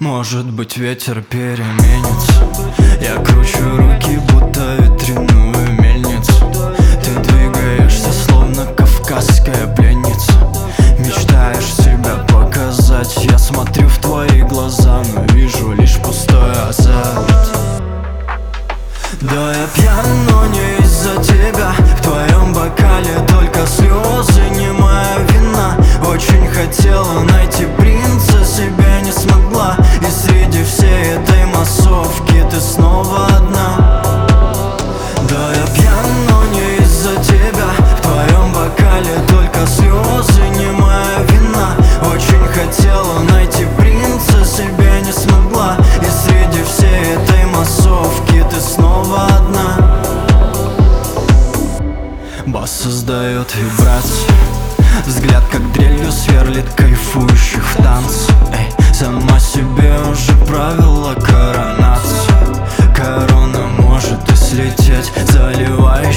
Может быть, ветер переменится. Я кручу руки, будто ветряную мельницу. Ты двигаешься, словно кавказская пленница. Мечтаешь себя показать. Я смотрю в твои глаза, но вижу лишь пустой азарт. Да, я пьян, но не из-за тебя. В твоем бокале только слезы, не моя вина. Очень хотела найти принца, себе не смогла. И среди всей этой массовки ты снова одна. Да, я пьян, но не из-за тебя. В твоем бокале только слезы, не моя вина. Очень хотела найти принца, себе не смогла. И среди всей этой массовки ты снова одна. Бас создает вибрации, взгляд как дрелью сверлит кайфующих в танце. Эй, сама себе уже правила коронацию. Корона может и слететь, заливай